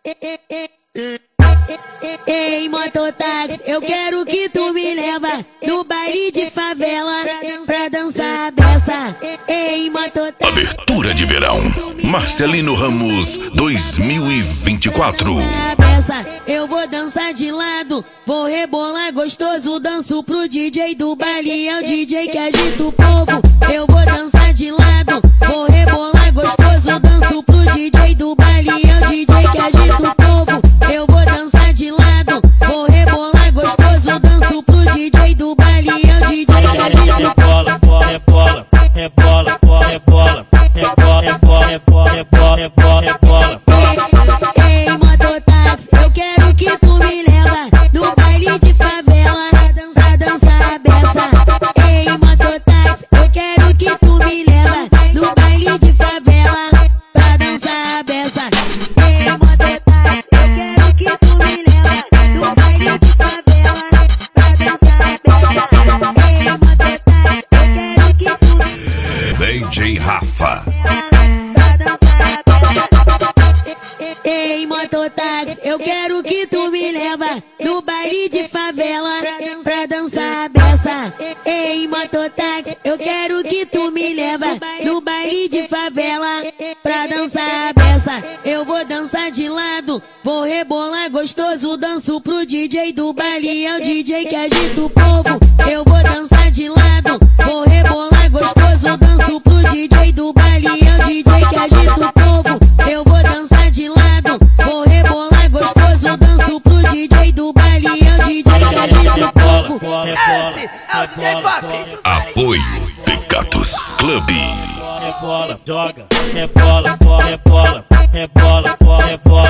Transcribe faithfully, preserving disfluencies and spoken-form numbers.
Ei, mototáxi, eu quero que tu me leva no baile de favela pra dançar a beça. Ei, mototáxi. Abertura de verão Marcelino Ramos dois mil e vinte e quatro. Eu vou dançar de lado, vou rebolar gostoso, danço pro D J do baile, é o D J que agita o povo. Eu vou dançar de lado, vou rebolar gostoso, danço pro D J do baile, é o D J que agita o povo. Eu vou dançar de lado, vou rebolar gostoso, danço pro D J do baile, é o D J que agita o povo. Rebola, rebola, rebola, rebola, rebola, rebola, rebola, rebola, rebola, rebola. Ei, mototáxi, eu quero que tu me leva no baile de favela pra dançar, dançar a beça. Ei, mototáxi, eu quero que tu me leva no baile de favela pra dançar a beça. Ei, mototáxi, eu quero que tu me leva no baile de favela pra dançar a beça. Ei, mototáxi, eu quero que tu me leva D J Rafa. Ei, mototáxi, eu quero que tu me leva no baile de favela pra dançar a beça. Ei, mototáxi, eu quero que tu me leva no baile de favela pra dançar a beça. Eu vou dançar de lado, vou rebolar gostoso, danço pro D J do baile, é o D J que agita o povo. Eu vou dançar de lado, vou rebolar gostoso, danço pro D J do baile, é o D J que agita o povo. Eu vou dançar de lado, vou rebolar gostoso, danço pro D J do baile, é o D J que agita o povo. Esse é o D J Fabrício. Apoio Pecatus Clube. Rebola, joga, rebola, rebola, rebola, rebola, rebola.